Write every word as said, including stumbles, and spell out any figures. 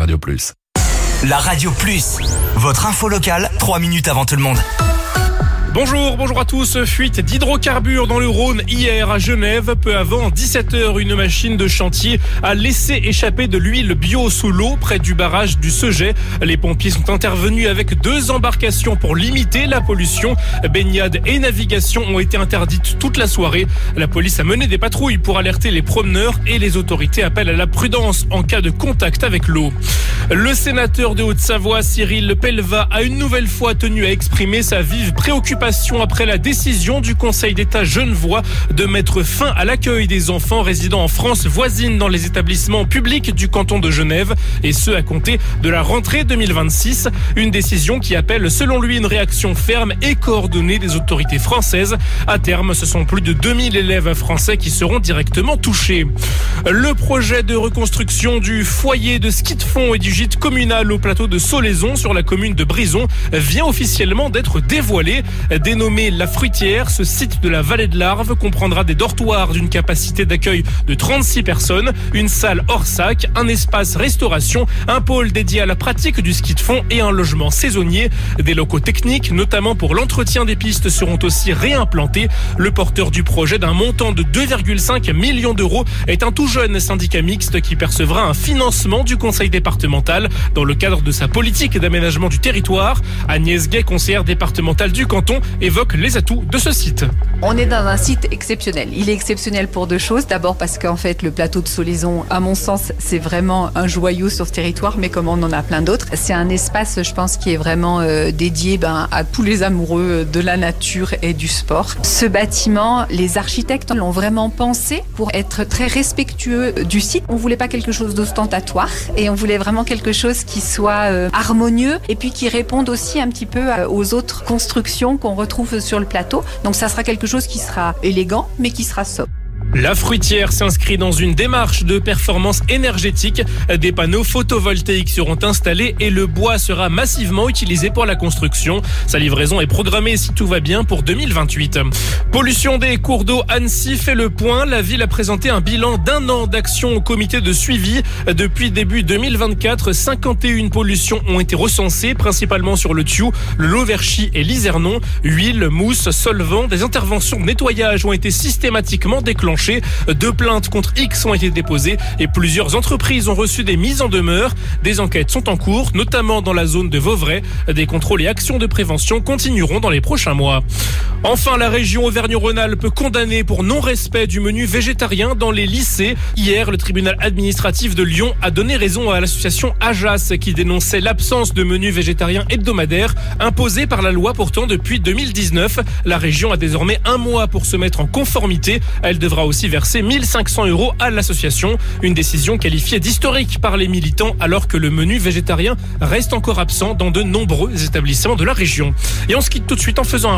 Radio Plus. La Radio Plus, votre info locale, trois minutes avant tout le monde. Bonjour, bonjour à tous. Fuite d'hydrocarbures dans le Rhône hier à Genève. Peu avant dix-sept heures, une machine de chantier a laissé échapper de l'huile bio sous l'eau près du barrage du Seget. Les pompiers sont intervenus avec deux embarcations pour limiter la pollution. Baignade et navigation ont été interdites toute la soirée. La police a mené des patrouilles pour alerter les promeneurs et les autorités appellent à la prudence en cas de contact avec l'eau. Le sénateur de Haute-Savoie, Cyril Pellevat, a une nouvelle fois tenu à exprimer sa vive préoccupation après la décision du Conseil d'État genevois de mettre fin à l'accueil des enfants résidant en France voisine dans les établissements publics du canton de Genève, et ce à compter de la rentrée deux mille vingt-six. Une décision qui appelle selon lui une réaction ferme et coordonnée des autorités françaises. À terme, ce sont plus de deux mille élèves français qui seront directement touchés. Le projet de reconstruction du foyer de ski de fond et du gîte communal au plateau de Solaison sur la commune de Brison vient officiellement d'être dévoilé. Dénommé La Fruitière, ce site de la vallée de l'Arve comprendra des dortoirs d'une capacité d'accueil de trente-six personnes, une salle hors sac, un espace restauration, un pôle dédié à la pratique du ski de fond et un logement saisonnier. Des locaux techniques, notamment pour l'entretien des pistes, seront aussi réimplantés. Le porteur du projet d'un montant de deux virgule cinq millions d'euros est un tout jeune syndicat mixte qui percevra un financement du conseil départemental dans le cadre de sa politique d'aménagement du territoire. Agnès Gay, conseillère départementale du canton, évoque les atouts de ce site. On est dans un site exceptionnel. Il est exceptionnel pour deux choses. D'abord parce qu'en fait, le plateau de Solaison, à mon sens, c'est vraiment un joyau sur ce territoire, mais comme on en a plein d'autres. C'est un espace, je pense, qui est vraiment euh, dédié ben, à tous les amoureux de la nature et du sport. Ce bâtiment, les architectes l'ont vraiment pensé pour être très respectueux du site. On voulait pas quelque chose d'ostentatoire et on voulait vraiment quelque chose qui soit euh, harmonieux et puis qui réponde aussi un petit peu euh, aux autres constructions qu'on retrouve sur le plateau. Donc ça sera quelque chose qui sera élégant, mais qui sera sobre. La Fruitière s'inscrit dans une démarche de performance énergétique. Des panneaux photovoltaïques seront installés et le bois sera massivement utilisé pour la construction. Sa livraison est programmée, si tout va bien, pour deux mille vingt-huit. Pollution des cours d'eau, Annecy fait le point. La ville a présenté un bilan d'un an d'action au comité de suivi. Depuis début deux mille vingt-quatre, cinquante et une pollutions ont été recensées, principalement sur le Thiou, le Lauverchie et l'Isernon. Huile, mousse, solvant, des interventions de nettoyage ont été systématiquement déclenchées. Deux plaintes contre X ont été déposées et plusieurs entreprises ont reçu des mises en demeure. Des enquêtes sont en cours, notamment dans la zone de Vauvray. Des contrôles et actions de prévention continueront dans les prochains mois. Enfin, la région Auvergne-Rhône-Alpes condamnée pour non-respect du menu végétarien dans les lycées. Hier, le tribunal administratif de Lyon a donné raison à l'association Ajas qui dénonçait l'absence de menu végétarien hebdomadaire imposé par la loi pourtant depuis deux mille dix-neuf. La région a désormais un mois pour se mettre en conformité. Elle devra aussi verser mille cinq cents euros à l'association. Une décision qualifiée d'historique par les militants alors que le menu végétarien reste encore absent dans de nombreux établissements de la région. Et on se quitte tout de suite en faisant un